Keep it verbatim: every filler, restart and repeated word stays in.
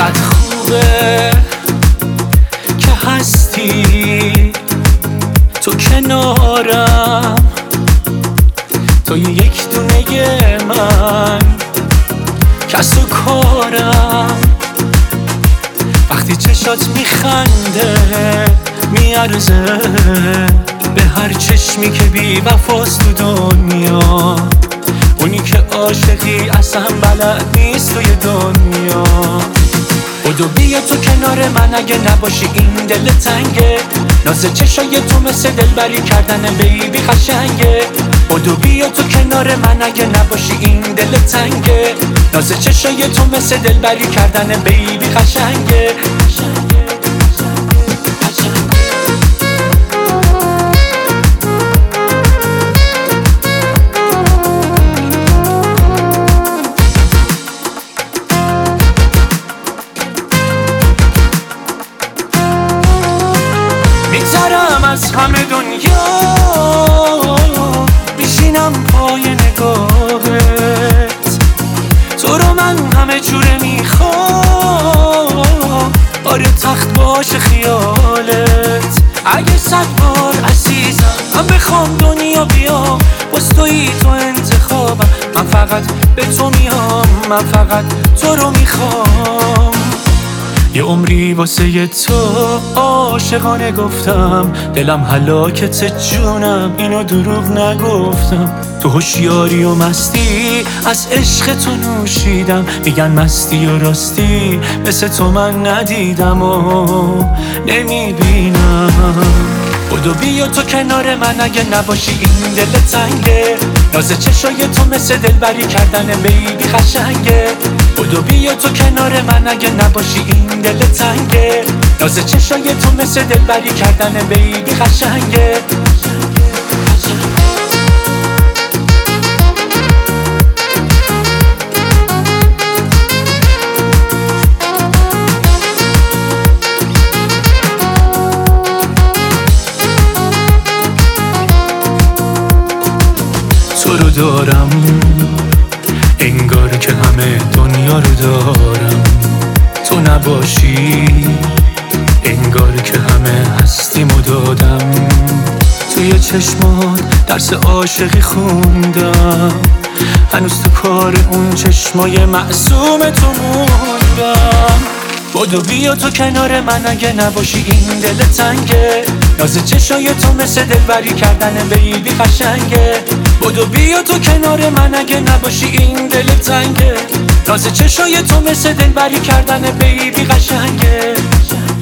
چقدر خوبه که هستی تو کنارم، تو یک دونه من کس و کارم. وقتی چشات میخنده میارزه به هر چشمی که بی وفاست تو دنیا. اونی که عاشقی اصلا بلد نیست توی دنیا. بدو بیا تو کنار من اگه نباشی این دل تنگه. ناز چشای تو مثل دلبری کردن بیبی قشنگه. بدو بیا تو کنار من اگه نباشی این دل تنگه. ناز چشای تو مثل دلبری کردن بیبی قشنگه. میگذرم از همه دنیا میشینم پای نگاهت. تو رو من همه جوره میخوام، آره تخت باشه خیالت. اگه صد بار عزیزم من بخوام دنیا بیام، باز تویی تو انتخابم. من فقط به تو میام، من فقط تو رو میخوام. یه عمری واسه تو عاشقانه گفتم، دلم هلاکت جونم اینو دروغ نگفتم. تو هوشیاری و مستی از عشق تو نوشیدم. میگن مستی و راستی مثل تو من ندیدم و نمیبینم. بدو بیا تو کنار من اگه نباشی این دل تنگه. ناز چشای تو مثل دلبری کردن بیبی قشنگه. بدو بیا تو کنار من اگه نباشی این دل تنگه. ناز چشای تو مثل دلبری کردن بیبی قشنگه. تو رو دارم انگار که همه دنیا رو دارم. تو نباشی انگار که همه هستیمو دادم. توی چشمات درس عاشقی خوندم، هنوز تو کار اون چشمای معصوم تو موندم. بدو بیا تو کنار من اگه نباشی این دل تنگه. ناز چشای تو مثل دلبری کردن بیبی قشنگه. بدو بیا تو کنار من اگه نباشی این دل تنگه. ناز چشای تو مثل دلبری کردن بیبی قشنگه.